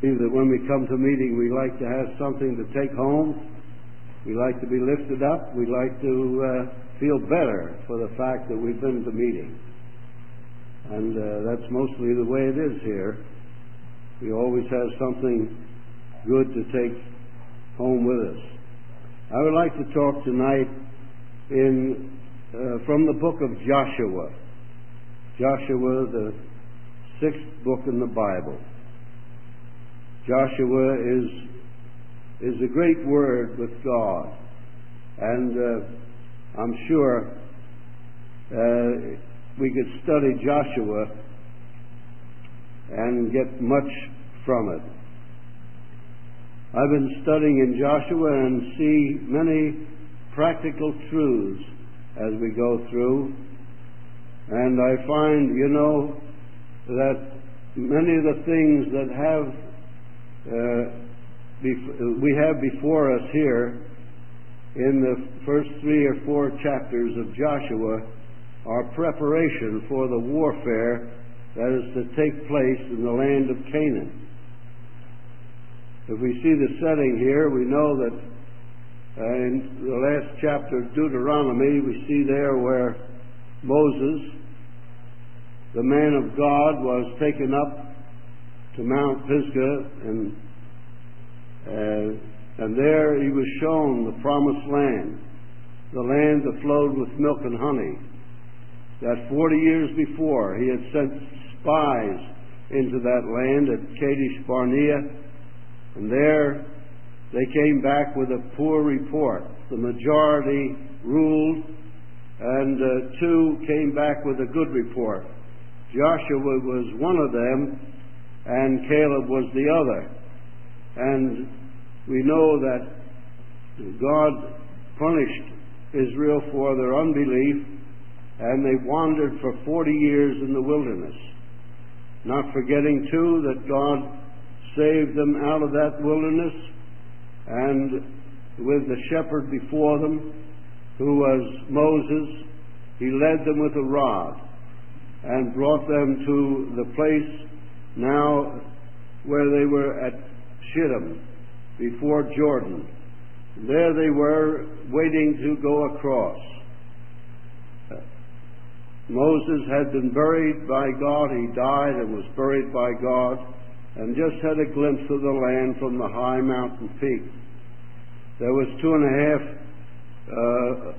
That when we come to meeting, we like to have something to take home. We like to be lifted up. We like to feel better for the fact that we've been to meeting. And that's mostly the way it is here. We always have something good to take home with us. I would like to talk tonight from the book of Joshua. Joshua, the 6th book in the Bible. Joshua is a great word with God, and I'm sure we could study Joshua and get much from it. I've been studying in Joshua and see many practical truths as we go through, and I find, that many of the things that we have before us here in the first 3 or 4 chapters of Joshua are preparation for the warfare that is to take place in the land of Canaan. If we see the setting here, we know that in the last chapter of Deuteronomy, we see there where Moses, the man of God, was taken up to Mount Pisgah, and there he was shown the promised land, the land that flowed with milk and honey. That 40 years before he had sent spies into that land at Kadesh Barnea, and there they came back with a poor report. The majority ruled, and 2 came back with a good report. Joshua was one of them, and Caleb was the other. And we know that God punished Israel for their unbelief, and they wandered for 40 years in the wilderness. Not forgetting, too, that God saved them out of that wilderness, and with the shepherd before them, who was Moses, he led them with a rod and brought them to the place now where they were at Shittim, before Jordan. There they were, waiting to go across. Moses had been buried by God. He died and was buried by God, and just had a glimpse of the land from the high mountain peak. There was 2.5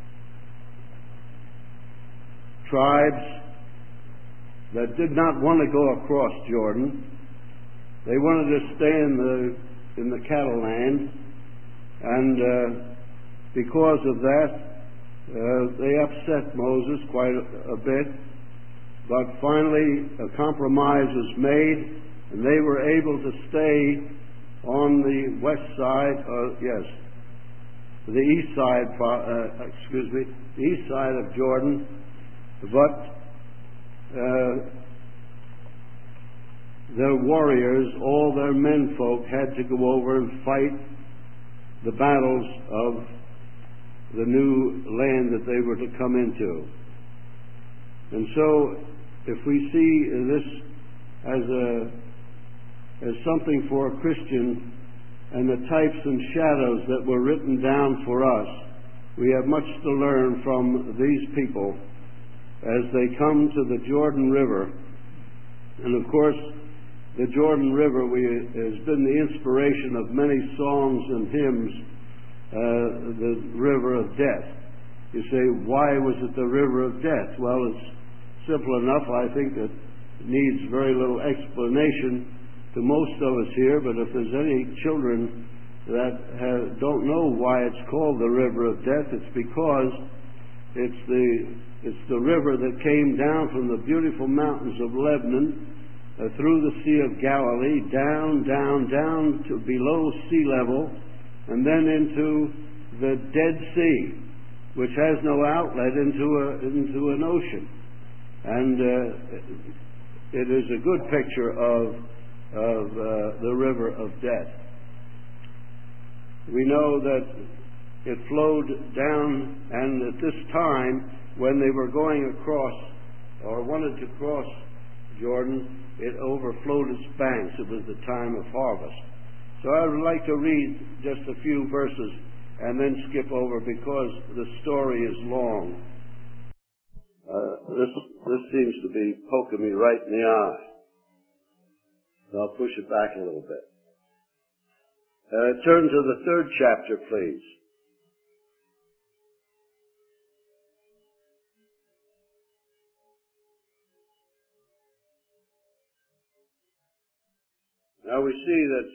tribes that did not want to go across Jordan. They wanted to stay in the cattle land, and because of that, they upset Moses quite a bit. But finally, a compromise was made, and they were able to stay on the west side, the east side, the east side of Jordan. But their warriors, all their menfolk, had to go over and fight the battles of the new land that they were to come into. And so, if we see this as something for a Christian, and the types and shadows that were written down for us, we have much to learn from these people as they come to the Jordan River. And of course, the Jordan River has been the inspiration of many songs and hymns, the river of death. You say, why was it the river of death? Well, it's simple enough. I think it needs very little explanation to most of us here, but if there's any children that don't know why it's called the river of death, it's because it's the river that came down from the beautiful mountains of Lebanon, through the Sea of Galilee, down to below sea level, and then into the Dead Sea, which has no outlet into an ocean. And it is a good picture of the river of death. We know that it flowed down, and at this time, when they were going across, or wanted to cross Jordan, it overflowed its banks. It was the time of harvest. So I would like to read just a few verses and then skip over because the story is long. This seems to be poking me right in the eye. So I'll push it back a little bit. Turn to the 3rd chapter, please. Now we see that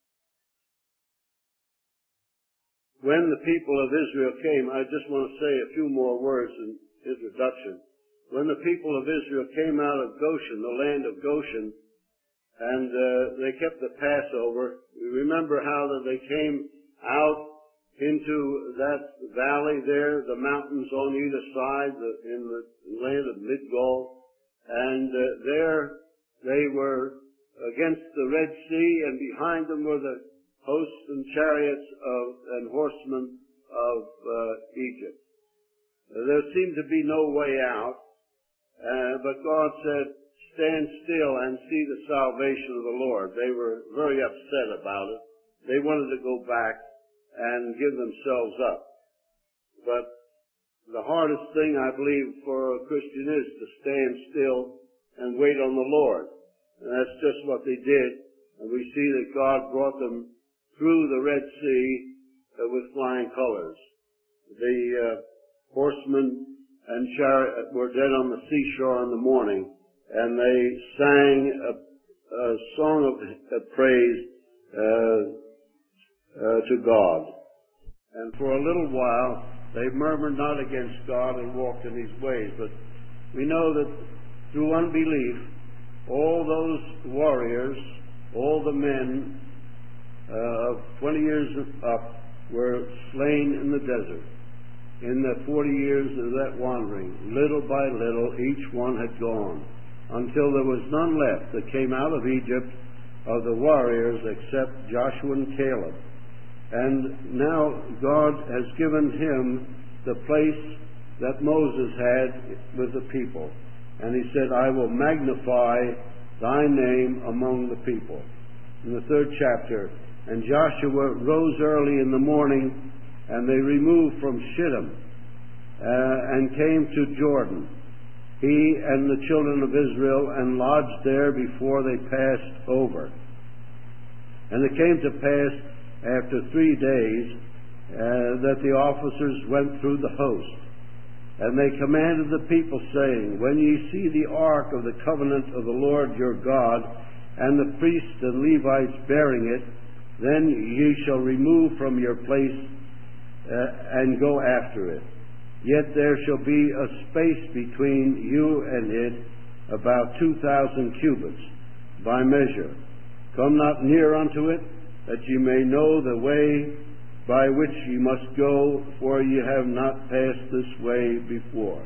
when the people of Israel came, I just want to say a few more words in introduction. When the people of Israel came out of Goshen, the land of Goshen, and they kept the Passover, we remember how that they came out into that valley there, the mountains on either side, in the land of Migdol, and there they were against the Red Sea, and behind them were the hosts and chariots and horsemen of Egypt. There seemed to be no way out, but God said, stand still and see the salvation of the Lord. They were very upset about it. They wanted to go back and give themselves up. But the hardest thing, I believe, for a Christian is to stand still and wait on the Lord. And that's just what they did. And we see that God brought them through the Red Sea with flying colors. The horsemen and chariot were dead on the seashore in the morning, and they sang a song of praise to God. And for a little while, they murmured not against God and walked in His ways. But we know that through unbelief, all those warriors, all the men of 20 years up were slain in the desert. In the 40 years of that wandering, little by little, each one had gone, until there was none left that came out of Egypt of the warriors except Joshua and Caleb. And now God has given him the place that Moses had with the people. And he said, I will magnify thy name among the people. In the 3rd chapter, and Joshua rose early in the morning, and they removed from Shittim and came to Jordan, he and the children of Israel, and lodged there before they passed over. And it came to pass after 3 days that the officers went through the host. And they commanded the people, saying, when ye see the ark of the covenant of the Lord your God, and the priests and Levites bearing it, then ye shall remove from your place and go after it. Yet there shall be a space between you and it, about 2,000 cubits by measure. Come not near unto it, that ye may know the way by which ye must go, for ye have not passed this way before,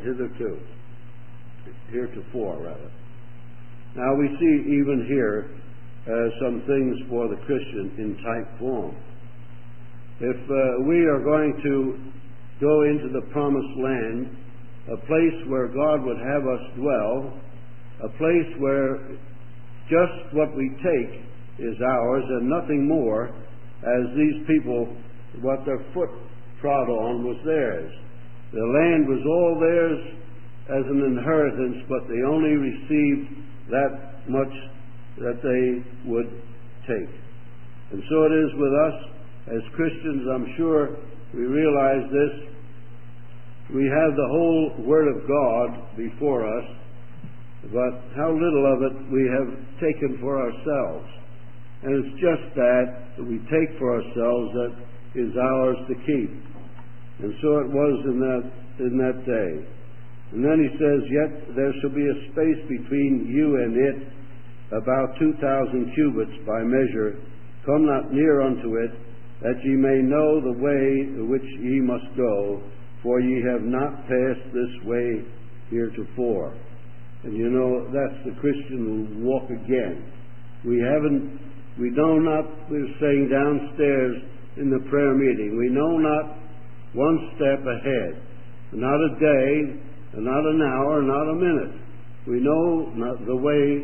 heretofore rather. Now we see even here some things for the Christian in type form. If we are going to go into the promised land, a place where God would have us dwell, a place where just what we take is ours and nothing more, as these people, what their foot trod on was theirs. The land was all theirs as an inheritance, but they only received that much that they would take. And so it is with us as Christians. I'm sure we realize this. We have the whole Word of God before us, but how little of it we have taken for ourselves. And it's just that we take for ourselves that is ours to keep. And so it was in that day. And then he says, yet there shall be a space between you and it, about 2,000 cubits by measure. Come not near unto it, that ye may know the way which ye must go, for ye have not passed this way heretofore. And you know, that's the Christian who walk again. We know not, we were saying downstairs in the prayer meeting, we know not one step ahead, not a day, not an hour, not a minute. We know not the way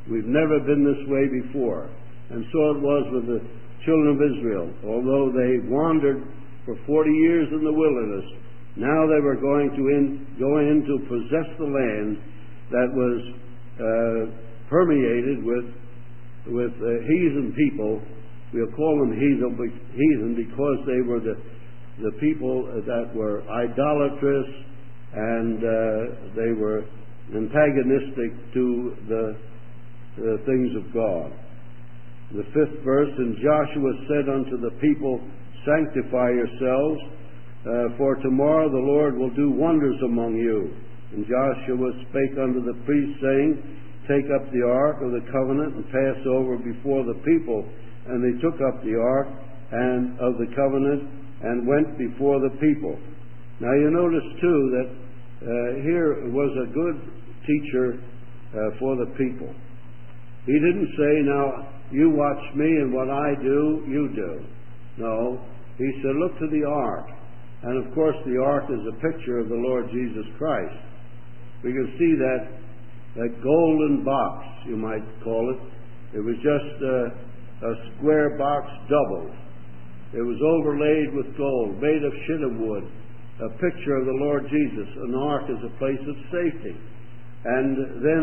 We've never been this way before. And so it was with the children of Israel. Although they wandered for 40 years in the wilderness, now they were going in to possess the land that was permeated with heathen people. We'll call them heathen because they were the people that were idolatrous, and they were antagonistic to the things of God. The 5th verse, and Joshua said unto the people, Sanctify yourselves, for tomorrow the Lord will do wonders among you. And Joshua spake unto the priests, saying, Take up the ark of the covenant and pass over before the people. And they took up the ark and of the covenant and went before the people. Now you notice too that here was a good teacher for the people. He didn't say, now you watch me and what I do, you do. No, he said, look to the ark. And of course the ark is a picture of the Lord Jesus Christ. We can see that golden box, you might call it. It was just a square box doubled. It was overlaid with gold, made of shittim wood, a picture of the Lord Jesus. An ark is a place of safety. And then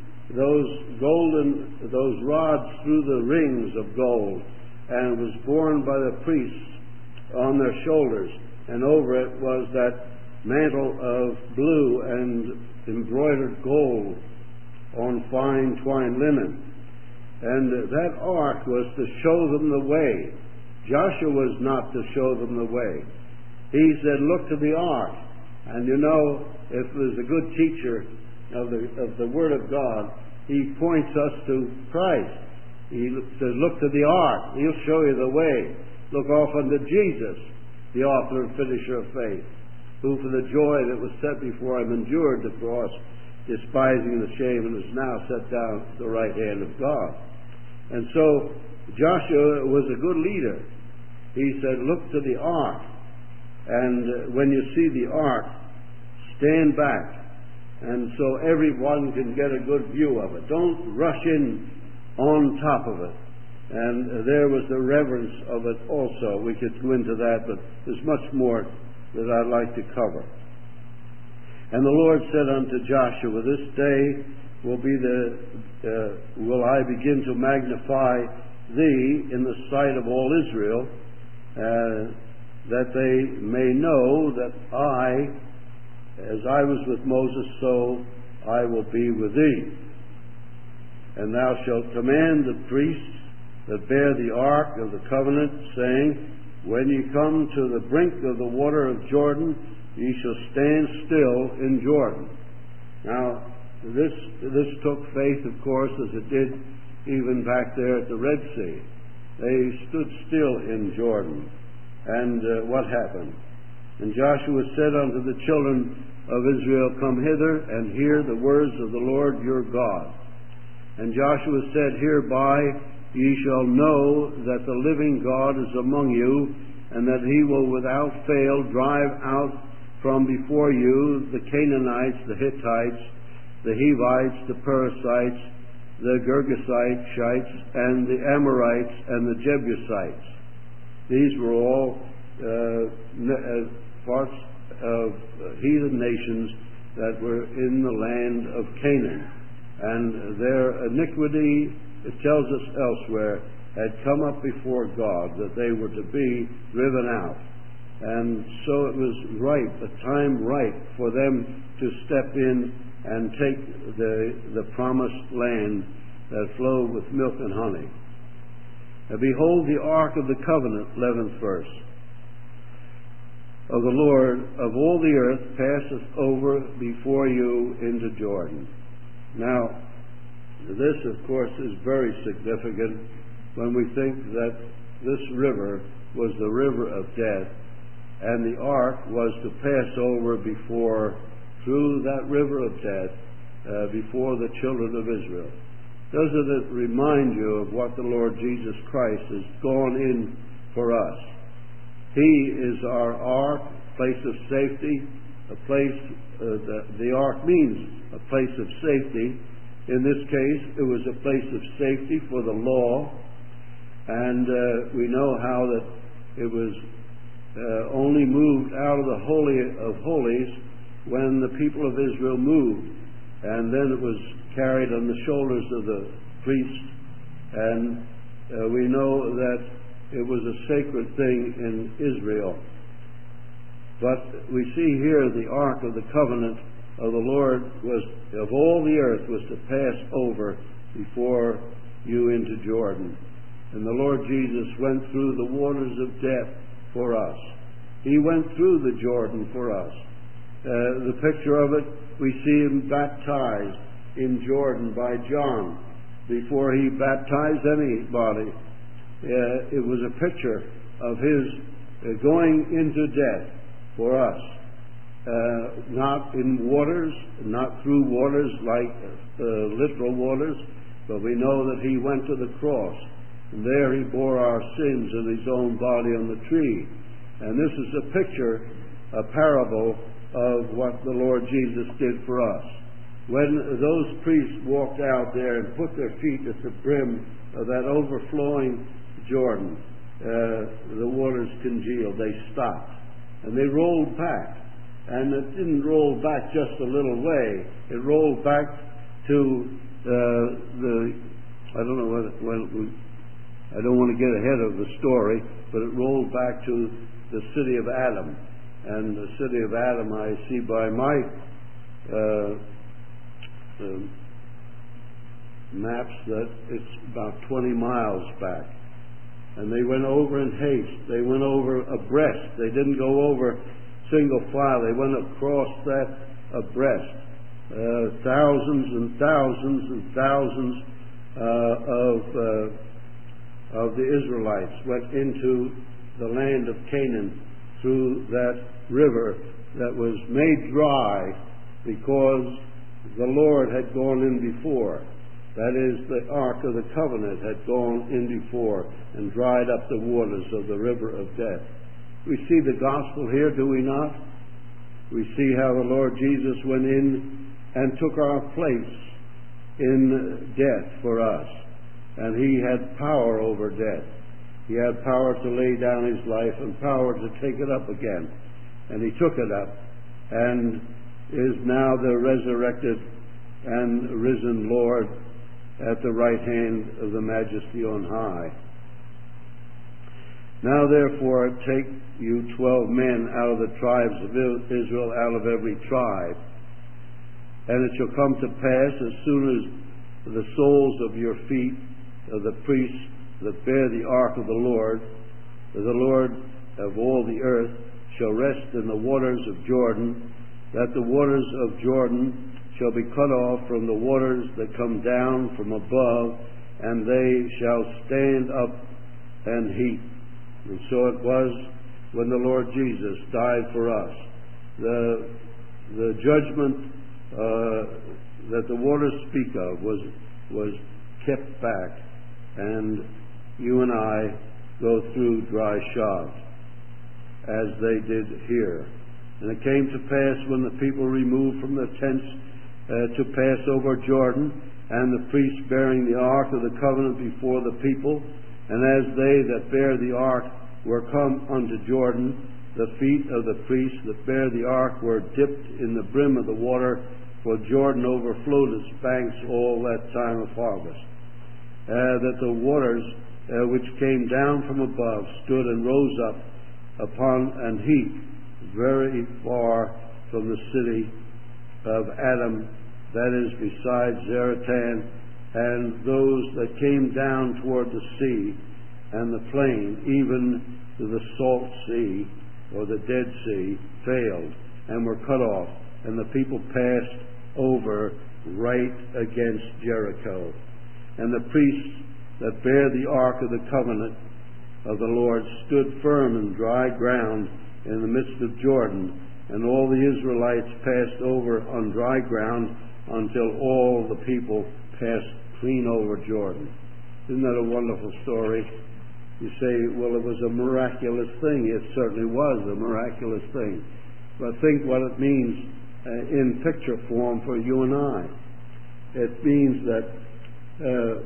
those rods through the rings of gold, and it was borne by the priests on their shoulders, and over it was that mantle of blue and embroidered gold on fine twined linen. And that ark was to show them the way. Joshua was not to show them the way. He said, look to the ark. And you know, if there's a good teacher of the Word of God, he points us to Christ. He says, look to the ark. He'll show you the way. Look off unto Jesus, the author and finisher of faith, who for the joy that was set before him endured the cross, despising the shame, and is now set down at the right hand of God. And so Joshua was a good leader. He said, look to the ark. And when you see the ark, stand back. And so everyone can get a good view of it. Don't rush in on top of it. And there was the reverence of it also. We could go into that, but there's much more that I'd like to cover. And the Lord said unto Joshua, this day will I begin to magnify thee in the sight of all Israel, that they may know that as I was with Moses, so I will be with thee. And thou shalt command the priests that bear the ark of the covenant, saying, when ye come to the brink of the water of Jordan, ye shall stand still in Jordan. Now, this took faith, of course, as it did even back there at the Red Sea. They stood still in Jordan. And what happened? And Joshua said unto the children of Israel, come hither and hear the words of the Lord your God. And Joshua said, hereby ye shall know that the living God is among you, and that he will without fail drive out from before you the Canaanites, the Hittites, the Hivites, the Perizzites, the Girgashites, and the Amorites, and the Jebusites. These were all parts of heathen nations that were in the land of Canaan. And their iniquity, it tells us elsewhere, had come up before God, that they were to be driven out. And so it was right, the time right for them to step in and take the promised land that flowed with milk and honey. And behold, the ark of the covenant, 11th verse, of the Lord of all the earth passeth over before you into Jordan. Now, this, of course, is very significant when we think that this river was the river of death, and the ark was to pass over through that river of death before the children of Israel. Doesn't it remind you of what the Lord Jesus Christ has gone in for us? He is our ark, place of safety, a place, the ark means a place of safety, In this case, it was a place of safety for the law, and we know how that it was only moved out of the Holy of Holies when the people of Israel moved, and then it was carried on the shoulders of the priest, and we know that it was a sacred thing in Israel. But we see here the Ark of the Covenant of the Lord was, of all the earth, was to pass over before you into Jordan. And the Lord Jesus went through the waters of death for us. He went through the Jordan for us. The picture of it, we see him baptized in Jordan by John before he baptized anybody. It was a picture of his going into death for us. Not in waters, not through waters like literal waters, but we know that he went to the cross, and there he bore our sins in his own body on the tree. And this is a picture, a parable of what the Lord Jesus did for us. When those priests walked out there and put their feet at the brim of that overflowing Jordan, the waters congealed. They stopped, and they rolled back. And it didn't roll back just a little way. It rolled back to I don't know I don't want to get ahead of the story, but it rolled back to the city of Adam. And the city of Adam, I see by my maps that it's about 20 miles back. And they went over in haste. They went over abreast. They didn't go over single file. They went across that abreast. Thousands and thousands and thousands of the Israelites went into the land of Canaan through that river that was made dry because the Lord had gone in before. That is, the Ark of the Covenant had gone in before and dried up the waters of the river of death. We see the gospel here, do we not? We see how the Lord Jesus went in and took our place in death for us. And he had power over death. He had power to lay down his life and power to take it up again. And he took it up and is now the resurrected and risen Lord at the right hand of the Majesty on high. Now therefore take you 12 men out of the tribes of Israel, out of every tribe. And it shall come to pass, as soon as the soles of your feet of the priests that bear the ark of the Lord of all the earth, shall rest in the waters of Jordan, that the waters of Jordan shall be cut off from the waters that come down from above, and they shall stand up and heap. And so it was when the Lord Jesus died for us. The judgment that the waters speak of was kept back, and you and I go through dry shod, as they did here. And it came to pass when the people removed from the tents to pass over Jordan, and the priests bearing the ark of the covenant before the people, and as they that bear the ark were come unto Jordan, the feet of the priests that bear the ark were dipped in the brim of the water, for Jordan overflowed its banks all that time of harvest. That the waters which came down from above stood and rose up upon an heap very far from the city of Adam, that is beside Zaratan, and those that came down toward the sea and the plain, even to the salt sea or the Dead Sea, failed and were cut off, and the people passed over right against Jericho. And the priests that bear the ark of the covenant of the Lord stood firm in dry ground in the midst of Jordan, and all the Israelites passed over on dry ground until all the people passed clean over Jordan. Isn't that a wonderful story? You say, well, it was a miraculous thing. It certainly was a miraculous thing. But think what it means in picture form for you and I. it means that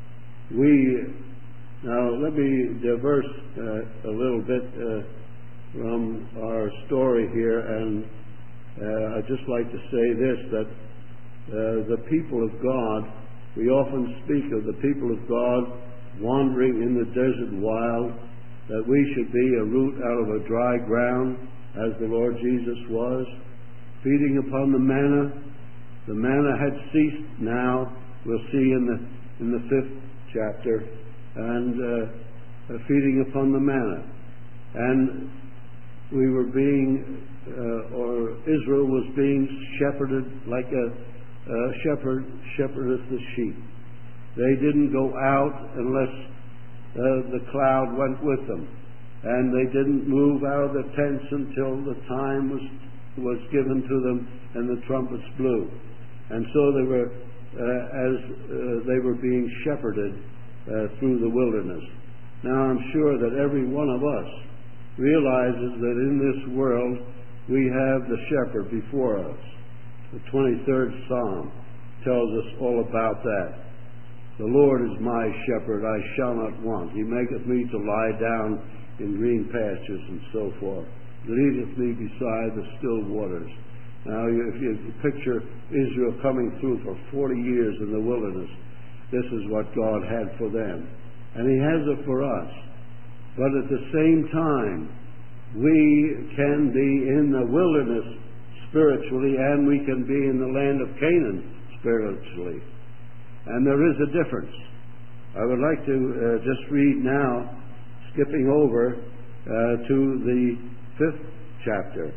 now let me diverse a little bit from our story here, and I'd just like to say this, that the people of God, we often speak of the people of God wandering in the desert wild, that we should be a root out of a dry ground, as the Lord Jesus was, feeding upon the manna. The manna had ceased now, we'll see in the 5th chapter, and feeding upon the manna. And we were being, or Israel was being shepherded like a shepherd shepherdeth the sheep. They didn't go out unless the cloud went with them, and they didn't move out of the tents until the time was given to them and the trumpets blew. And so they were, as they were being shepherded through the wilderness. Now I'm sure that every one of us realizes that in this world we have the shepherd before us. The 23rd Psalm tells us all about that. The Lord is my shepherd, I shall not want. He maketh me to lie down in green pastures and so forth. Leadeth me beside the still waters. Now, if you picture Israel coming through for 40 years in the wilderness, this is what God had for them. And He has it for us. But at the same time, we can be in the wilderness spiritually, and we can be in the land of Canaan spiritually. And there is a difference. I would like to just read now, skipping over to the 5th chapter.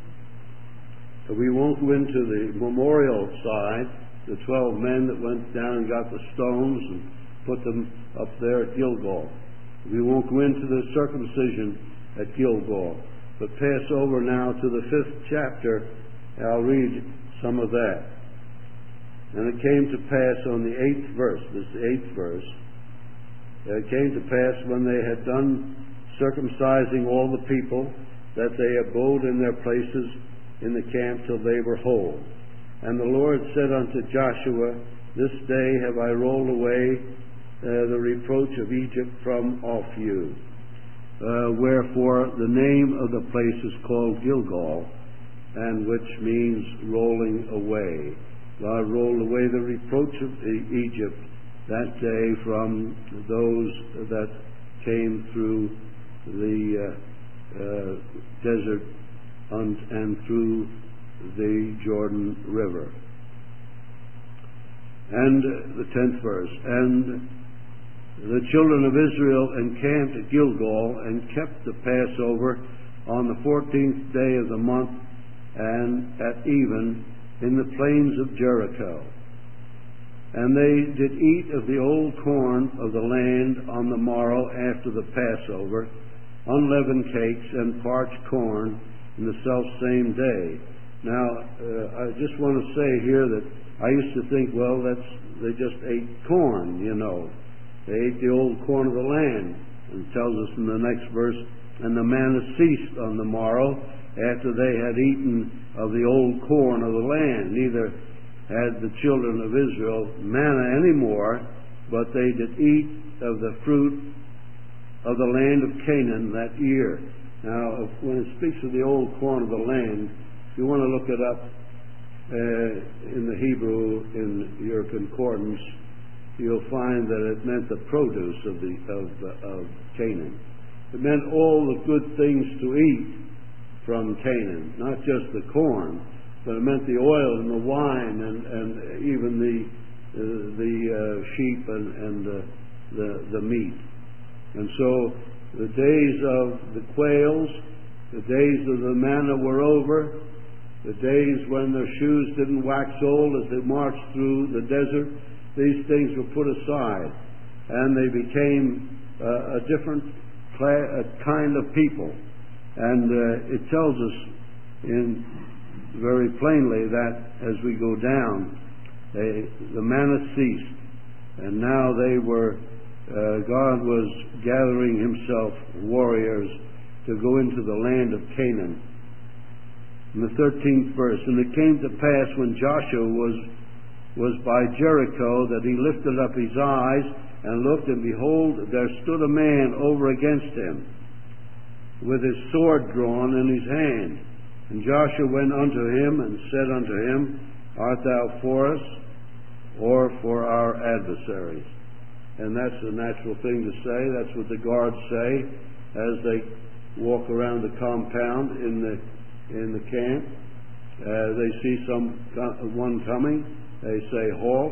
We won't go into the memorial side, the 12 men that went down and got the stones and put them up there at Gilgal. We won't go into the circumcision at Gilgal, but pass over now to the 5th chapter. I'll read some of that. And it came to pass on the 8th verse, this is the 8th verse, it came to pass when they had done circumcising all the people, that they abode in their places in the camp till they were whole. And the Lord said unto Joshua, This day have I rolled away the reproach of Egypt from off you. Wherefore the name of the place is called Gilgal, and which means rolling away. God rolled away the reproach of Egypt that day from those that came through the desert and through the Jordan River. And the 10th verse, And the children of Israel encamped at Gilgal and kept the Passover on the 14th day of the month, and at even in the plains of Jericho. And they did eat of the old corn of the land on the morrow after the Passover, unleavened cakes and parched corn in the selfsame day. Now, I just want to say here that I used to think, well, they just ate corn, you know. They ate the old corn of the land. And it tells us in the next verse, And the manna ceased on the morrow, after they had eaten of the old corn of the land. Neither had the children of Israel manna any more, but they did eat of the fruit of the land of Canaan that year. Now, when it speaks of the old corn of the land, if you want to look it up in the Hebrew, in your concordance, you'll find that it meant the produce of Canaan. It meant all the good things to eat from Canaan, not just the corn, but it meant the oil and the wine and even the sheep and the meat. And so the days of the quails, the days of the manna were over. The days when their shoes didn't wax old as they marched through the desert, these things were put aside, and they became a different kind of people. And it tells us very plainly that as we go down, the manna ceased, and now God was gathering Himself warriors to go into the land of Canaan. In the 13th verse, And it came to pass when Joshua was was by Jericho, that he lifted up his eyes and looked, and behold, there stood a man over against him, with his sword drawn in his hand. And Joshua went unto him and said unto him, Art thou for us, or for our adversaries? And that's a natural thing to say. That's what the guards say as they walk around the compound in the camp. They see one coming. They say, halt.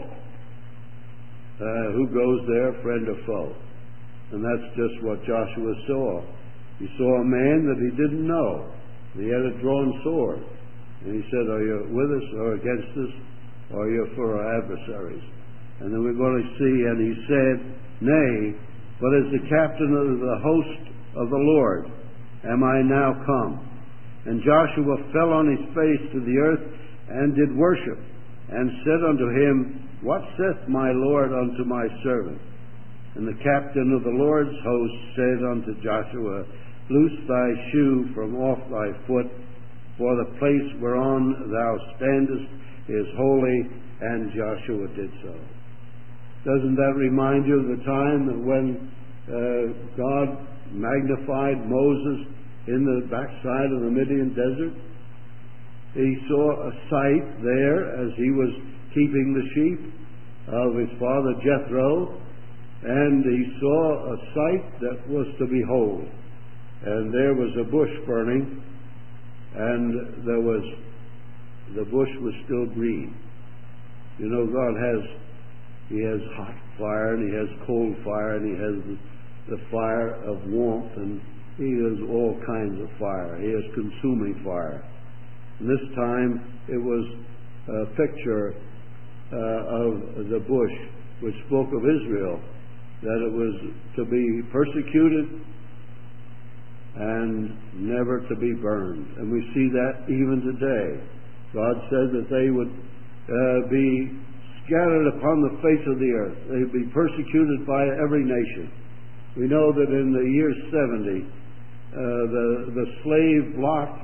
Who goes there, friend or foe? And that's just what Joshua saw. He saw a man that he didn't know. He had a drawn sword. And he said, are you with us or against us? Or are you for our adversaries? And then we're going to see, and he said, Nay, but as the captain of the host of the Lord am I now come. And Joshua fell on his face to the earth and did worship, and said unto him, What saith my Lord unto my servant? And the captain of the Lord's host said unto Joshua, Loose thy shoe from off thy foot, for the place whereon thou standest is holy. And Joshua did so. Doesn't that remind you of the time that when God magnified Moses in the backside of the Midian desert? He saw a sight there as he was keeping the sheep of his father Jethro, and he saw a sight that was to behold. And there was a bush burning, and the bush was still green. You know, He has hot fire, and He has cold fire, and He has the fire of warmth, and He has all kinds of fire. He has consuming fire. And this time it was a picture of the bush which spoke of Israel, that it was to be persecuted and never to be burned. And we see that even today. God said that they would be scattered upon the face of the earth. They would be persecuted by every nation. We know that in the year 70, the slave blocks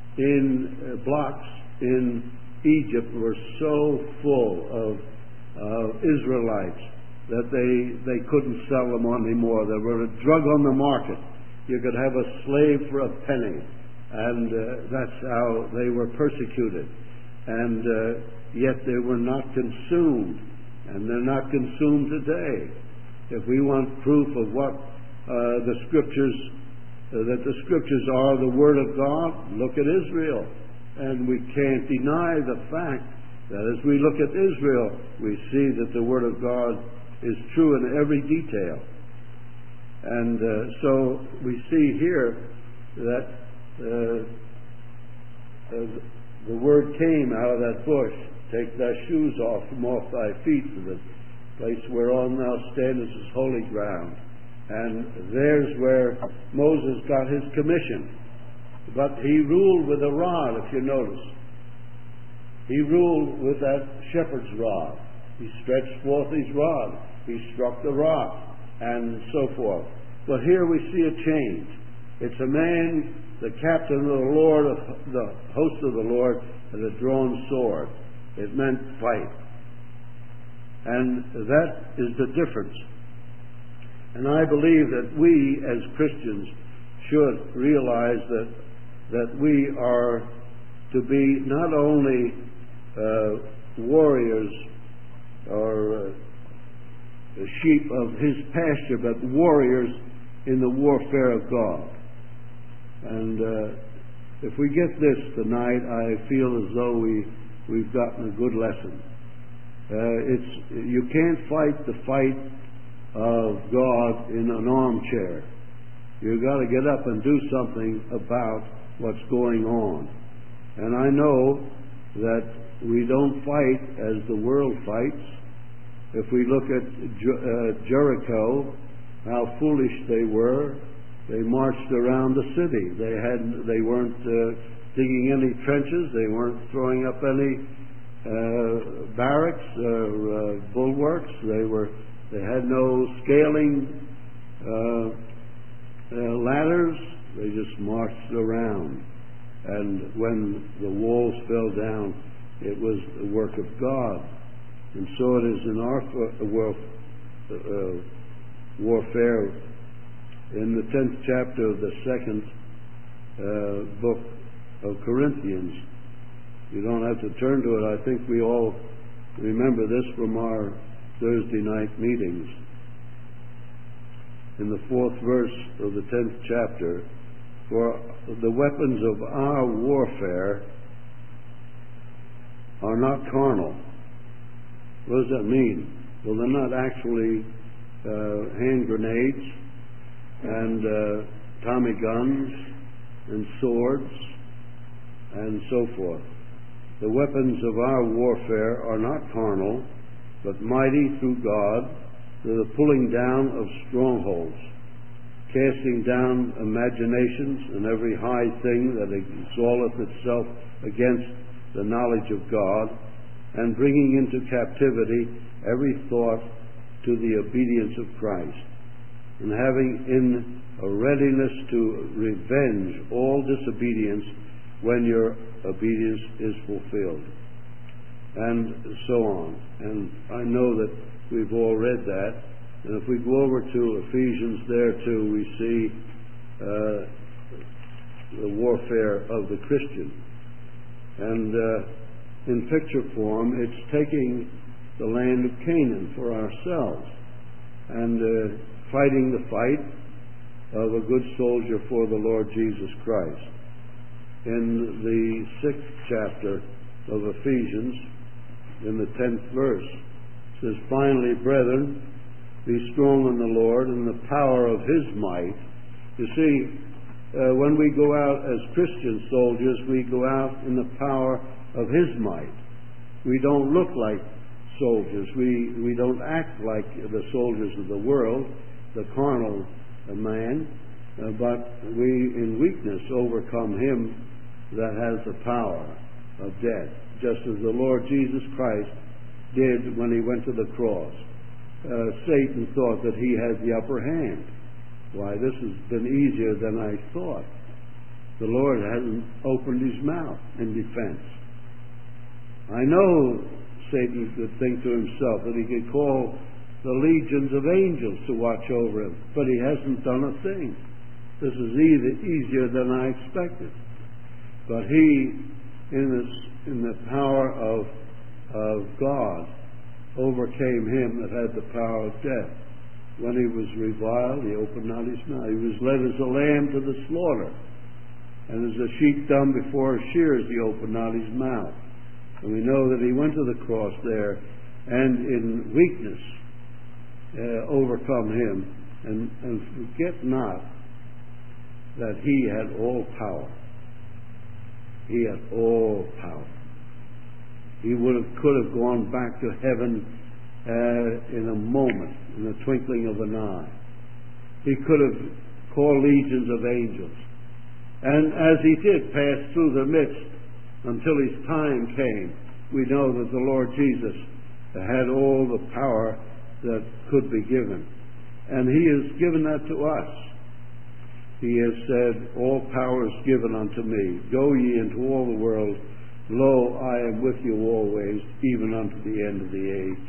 in Egypt were so full of Israelites that they couldn't sell them anymore. They were a drug on the market. You could have a slave for a penny, and that's how they were persecuted. And yet they were not consumed, and they're not consumed today. If we want proof of what the Scriptures, that the Scriptures are the Word of God, look at Israel. And we can't deny the fact that as we look at Israel, we see that the Word of God is true in every detail. And so we see here that the word came out of that bush, Take thy shoes off from off thy feet, for the place whereon thou standest is holy ground. And there's where Moses got his commission. But he ruled with a rod, if you notice. He ruled with that shepherd's rod. He stretched forth his rod. He struck the rock, and so forth. But here we see a change. It's a man, the captain of the Lord, of the host of the Lord, with a drawn sword. It meant fight. And that is the difference. And I believe that we as Christians should realize that we are to be not only warriors or sheep of his pasture, but warriors in the warfare of God. And if we get this tonight, I feel as though we've gotten a good lesson. You can't fight the fight of God in an armchair. You've got to get up and do something about what's going on. And I know that we don't fight as the world fights. If we look at Jericho, how foolish they were. They marched around the city. They weren't digging any trenches. They weren't throwing up any barracks or bulwarks. They had no scaling ladders. They just marched around. And when the walls fell down, it was the work of God. And so it is in our warfare. In the 10th chapter of the second book of Corinthians. You don't have to turn to it. I think we all remember this from our Thursday night meetings. In the 4th verse of the 10th chapter, for the weapons of our warfare are not carnal. What does that mean? Well, they're not actually hand grenades and Tommy guns and swords and so forth. The weapons of our warfare are not carnal, but mighty through God to the pulling down of strongholds, casting down imaginations and every high thing that exalteth itself against the knowledge of God, and bringing into captivity every thought to the obedience of Christ, and having in a readiness to revenge all disobedience when your obedience is fulfilled, and so on. And I know that we've all read that, and if we go over to Ephesians, there too we see the warfare of the Christian. And in picture form, it's taking the land of Canaan for ourselves and fighting the fight of a good soldier for the Lord Jesus Christ. In the 6th chapter of Ephesians, in the 10th verse, it says, finally, brethren, be strong in the Lord and the power of His might. You see, when we go out as Christian soldiers, we go out in the power of His might. We don't look like soldiers. We don't act like the soldiers of the world, the carnal man, but we in weakness overcome him that has the power of death, just as the Lord Jesus Christ did when He went to the cross. Satan thought that he had the upper hand. Why, this has been easier than I thought. The Lord hasn't opened His mouth in defense. I know Satan could think to himself that he could call the legions of angels to watch over him, but he hasn't done a thing. This is easier than I expected. But he, in the power of God, overcame him that had the power of death. When he was reviled, He opened not His mouth. He was led as a lamb to the slaughter, and as a sheep dumb before his shearers, He opened not His mouth. And we know that He went to the cross there, and in weakness overcome him. And forget not that He had all power. He had all power. He could have gone back to heaven in a moment, in the twinkling of an eye. He could have called legions of angels. And as He did pass through the midst until His time came, we know that the Lord Jesus had all the power that could be given. And He has given that to us. He has said, all power is given unto me. Go ye into all the world. Lo, I am with you always, even unto the end of the age.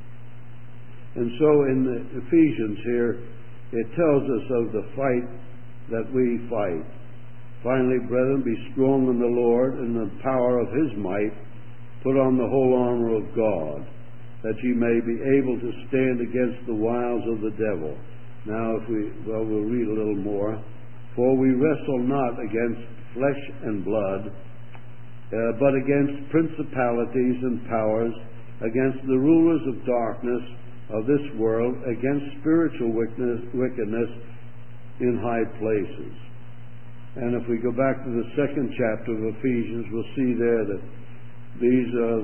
And so in the Ephesians here, it tells us of the fight that we fight. Finally, brethren, be strong in the Lord and the power of His might. Put on the whole armor of God, that ye may be able to stand against the wiles of the devil. Now, we'll read a little more. For we wrestle not against flesh and blood, but against principalities and powers, against the rulers of darkness of this world, against spiritual wickedness in high places. And if we go back to the 2nd chapter of Ephesians, we'll see there that these are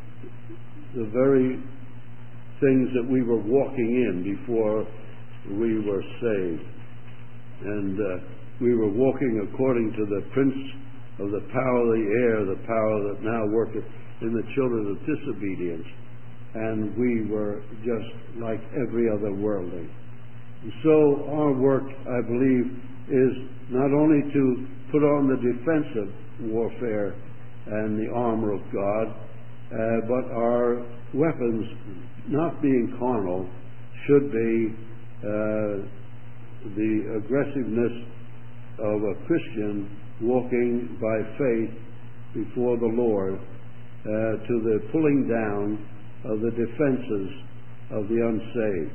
the very things that we were walking in before we were saved. And we were walking according to the prince of the power of the air, the power that now worketh in the children of disobedience. And we were just like every other worldling. And so our work, I believe, is not only to put on the defensive warfare and the armor of God, but our weapons, not being carnal, should be the aggressiveness of a Christian walking by faith before the Lord, to the pulling down of the defenses of the unsaved.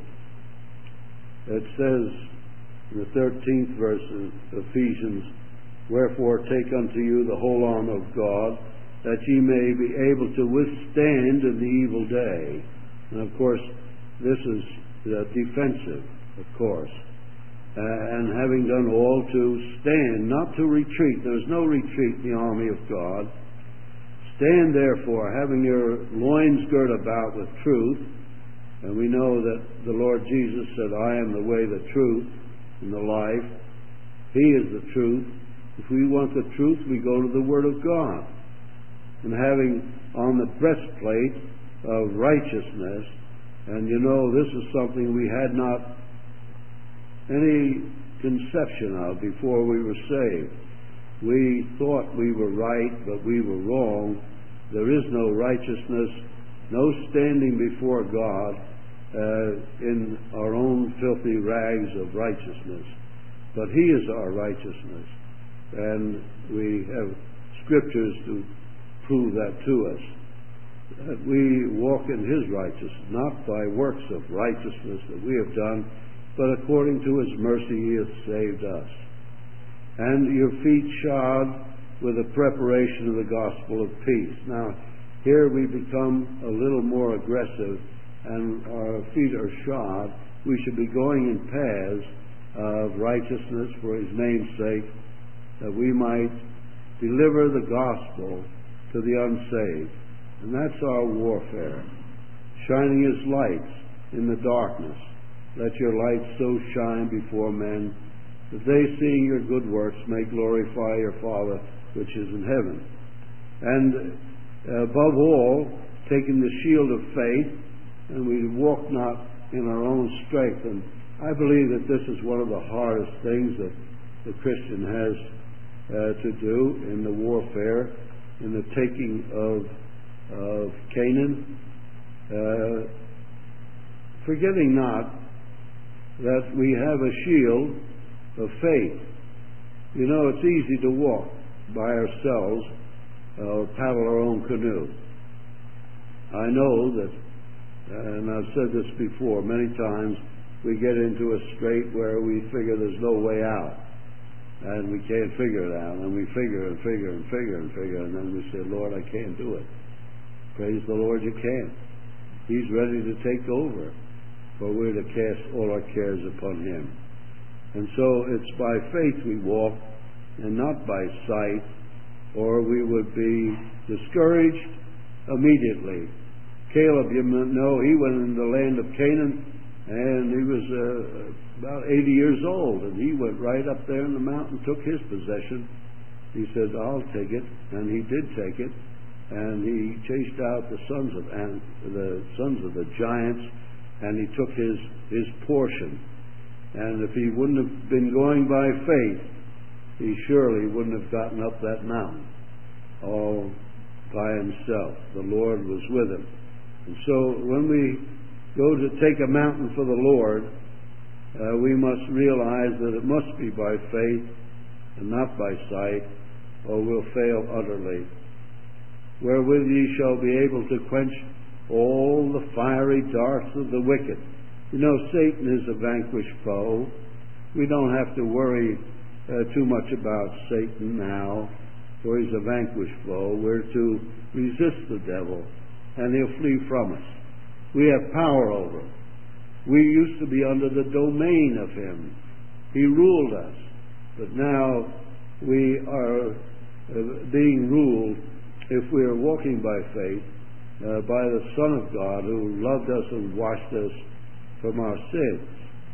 It says in the 13th verse of Ephesians, "Wherefore take unto you the whole armor of God, that ye may be able to withstand in the evil day." And of course, this is defensive, of course. And having done all, to stand, not to retreat. There is no retreat in the army of God. Stand therefore, having your loins girt about with truth. And we know that the Lord Jesus said, "I am the way, the truth, and the life." He is the truth. If we want the truth, we go to the Word of God. And having on the breastplate of righteousness, and you know, this is something we had not any conception of before we were saved. We thought we were right, but we were wrong. There is no righteousness, no standing before God in our own filthy rags of righteousness. But He is our righteousness, and we have scriptures to prove that to us, that we walk in His righteousness, not by works of righteousness that we have done, but according to His mercy He hath saved us. And your feet shod with the preparation of the gospel of peace. Now, here we become a little more aggressive, and our feet are shod. We should be going in paths of righteousness for His name's sake, that we might deliver the gospel to the unsaved. And that's our warfare. Shining His lights in the darkness. Let your light so shine before men, that they, seeing your good works, may glorify your Father which is in heaven. And above all, taking the shield of faith, and we walk not in our own strength. And I believe that this is one of the hardest things that the Christian has to do in the warfare, in the taking of Canaan, forgetting not that we have a shield of faith. You know, it's easy to walk by ourselves or paddle our own canoe. I know that, and I've said this before many times, we get into a strait where we figure there's no way out, and we can't figure it out, and we figure and figure and figure and figure, and then we say, "Lord, I can't do it." Praise the Lord, you can. He's ready to take over, for we're to cast all our cares upon Him. And so it's by faith we walk, and not by sight, or we would be discouraged immediately. Caleb, you know, he went in the land of Canaan, and he was about 80 years old, and he went right up there in the mountain, took his possession. He said, "I'll take it," and he did take it, and he chased out the sons of the giants, and he took his portion. And if he wouldn't have been going by faith, he surely wouldn't have gotten up that mountain all by himself. The Lord was with him. And so when we go to take a mountain for the Lord, we must realize that it must be by faith and not by sight, or we'll fail utterly. Wherewith ye shall be able to quench all the fiery darts of the wicked. You know, Satan is a vanquished foe. We don't have to worry too much about Satan now, for he's a vanquished foe. We're to resist the devil, and he'll flee from us. We have power over him. We used to be under the domain of him. He ruled us. But now we are being ruled, if we are walking by faith, by the Son of God, who loved us and washed us from our sins.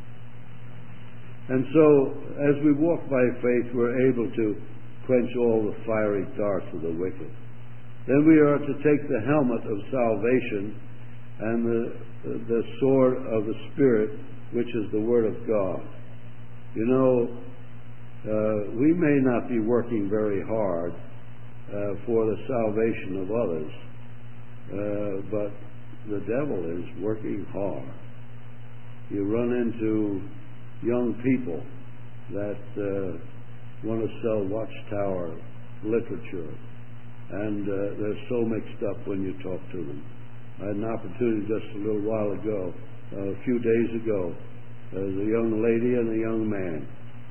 And so, as we walk by faith, we're able to quench all the fiery darts of the wicked. Then we are to take the helmet of salvation and the sword of the Spirit, which is the Word of God. You know, we may not be working very hard for the salvation of others, but the devil is working hard. You run into young people that want to sell Watchtower literature, and they're so mixed up when you talk to them. I had an opportunity just a little while ago, a few days ago. There's a young lady and a young man.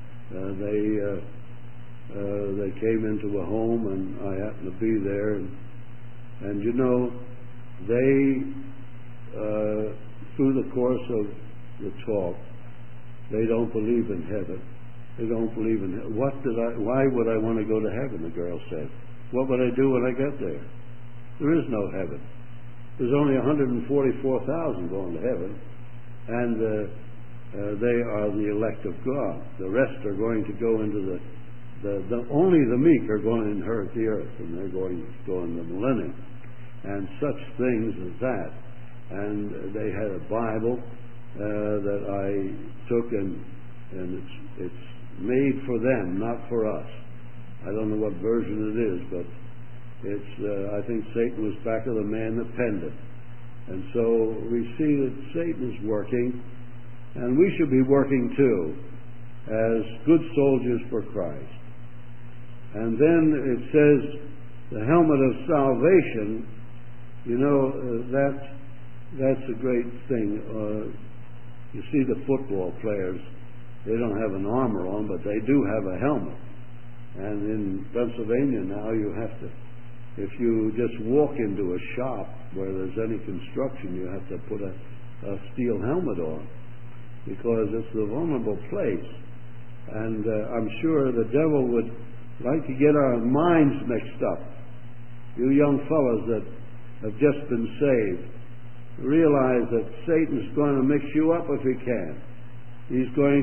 They came into a home, and I happened to be there. And you know, they, through the course of the talk, they don't believe in heaven. They don't believe in heaven. Why would I want to go to heaven, the girl said. What would I do when I get there? There is no heaven. There's only 144,000 going to heaven, and they are the elect of God. The rest are going to go into only the meek are going to inherit the earth, and they're going to go in the millennium, and such things as that. And they had a Bible that I took, and it's made for them, not for us. I don't know what version it is, but it's I think Satan was back of the man that penned it. And so we see that Satan is working, and we should be working too as good soldiers for Christ. And then it says the helmet of salvation. You know, that's a great thing. You see the football players, they don't have an armor on, but they do have a helmet. And in Pennsylvania now, you have to, if you just walk into a shop where there's any construction, you have to put a steel helmet on, because it's the vulnerable place. And I'm sure the devil would like to get our minds mixed up. You young fellows that have just been saved, realize that Satan's going to mix you up if he can. He's going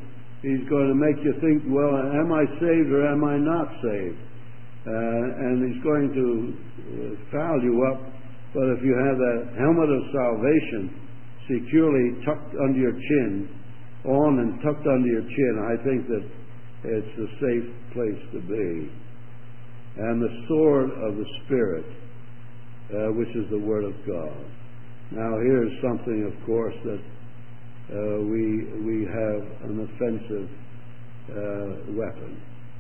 to make you think, well, am I saved or am I not saved? And he's going to foul you up. But if you have that helmet of salvation securely tucked under your chin, on and tucked under your chin, I think that it's a safe place to be. And the sword of the Spirit, which is the Word of God. Now here's something, of course, that we have an offensive weapon.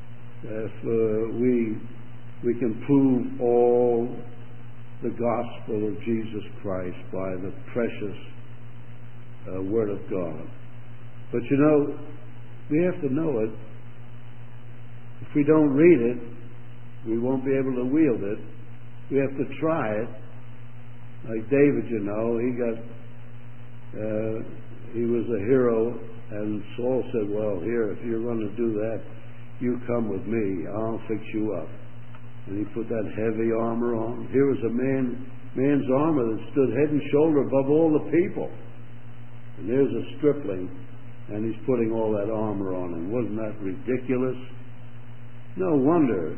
If we can prove all the gospel of Jesus Christ by the precious Word of God. But you know, we have to know it. If we don't read it, we won't be able to wield it. We have to try it. Like David, you know, he was a hero, and Saul said, well, here, if you're going to do that, you come with me, I'll fix you up. And he put that heavy armor on. Here was a man's armor that stood head and shoulder above all the people. And there's a stripling, and he's putting all that armor on him. Wasn't that ridiculous? No wonder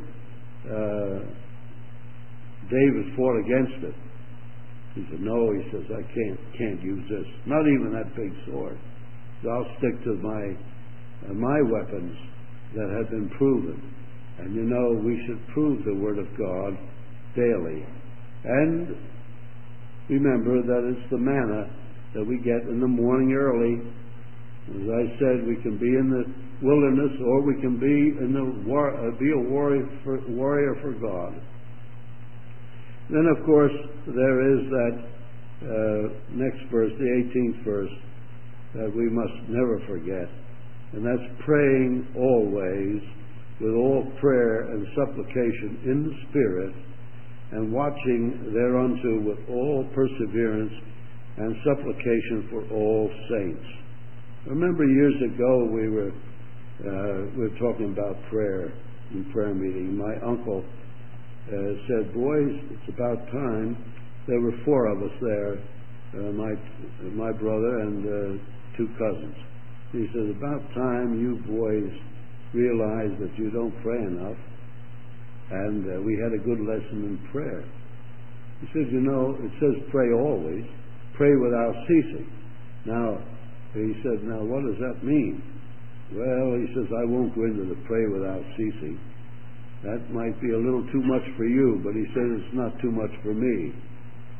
David fought against it. He said, no, he says, I can't use this. Not even that big sword. So I'll stick to my weapons that have been proven. And you know, we should prove the Word of God daily. And remember that it's the manna that we get in the morning early. As I said, we can be in the wilderness, or we can be in be a warrior for God. Then, of course, there is that next verse, the 18th verse, that we must never forget, and that's praying always with all prayer and supplication in the Spirit, and watching thereunto with all perseverance and supplication for all saints. Remember, years ago we were talking about prayer in prayer meeting. My uncle said, boys, it's about time. There were 4 of us there, my brother and 2 cousins. He said, about time you boys realize that you don't pray enough. And we had a good lesson in prayer. He said, you know, it says pray always, pray without ceasing. Now, he said, now what does that mean? Well, he says, I won't go into the pray without ceasing. That might be a little too much for you, but he said it's not too much for me.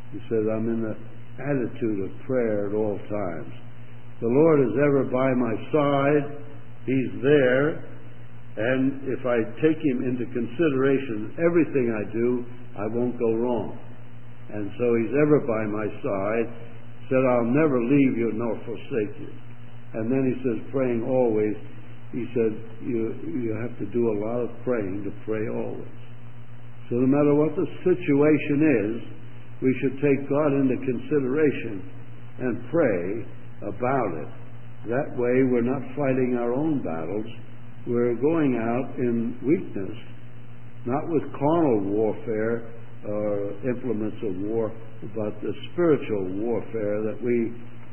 He says, I'm in the attitude of prayer at all times. The Lord is ever by my side. He's there. And if I take Him into consideration, everything I do, I won't go wrong. And so He's ever by my side. Said, I'll never leave you nor forsake you. And then He says, praying always. He said, you have to do a lot of praying to pray always. So no matter what the situation is, we should take God into consideration and pray about it. That way we're not fighting our own battles. We're going out in weakness, not with carnal warfare or implements of war, but the spiritual warfare that we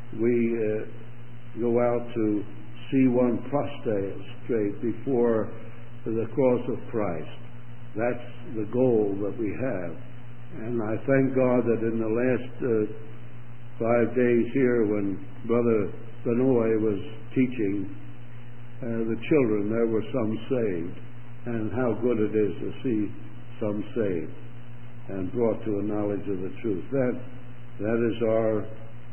go out to see one prostrate before the cross of Christ. That's the goal that we have. And I thank God that in the last 5 days here, when Brother Benoit was teaching the children, there were some saved. And how good it is to see some saved and brought to a knowledge of the truth. That is our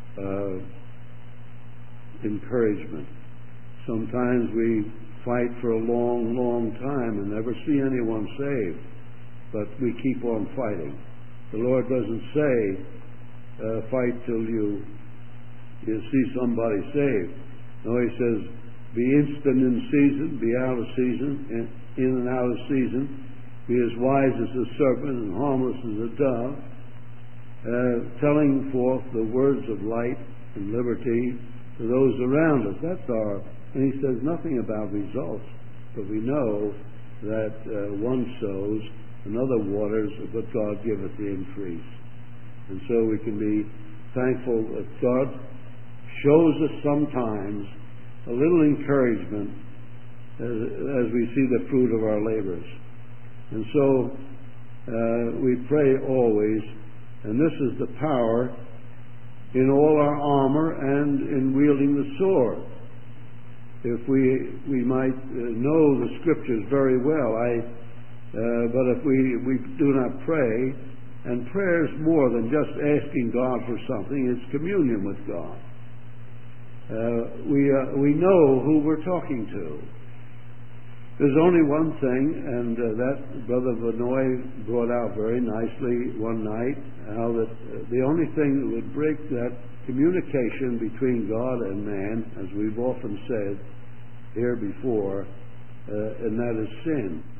encouragement. Sometimes we fight for a long, long time and never see anyone saved, but we keep on fighting. The Lord doesn't say, fight till you see somebody saved. No, He says, be instant in season, be out of season, in and out of season, be as wise as a serpent and harmless as a dove, telling forth the words of light and liberty to those around us. That's and He says nothing about results, but we know that one sows, another waters, but God giveth the increase. And so we can be thankful that God shows us sometimes a little encouragement as we see the fruit of our labors. And so we pray always, and this is the power in all our armor and in wielding the sword. If we might know the Scriptures very well, but if we do not pray, and prayer is more than just asking God for something, it's communion with God. We know who we're talking to. There's only one thing, and that Brother Benoit brought out very nicely one night, how that the only thing that would break that communication between God and man, as we've often said here before, and that is sin.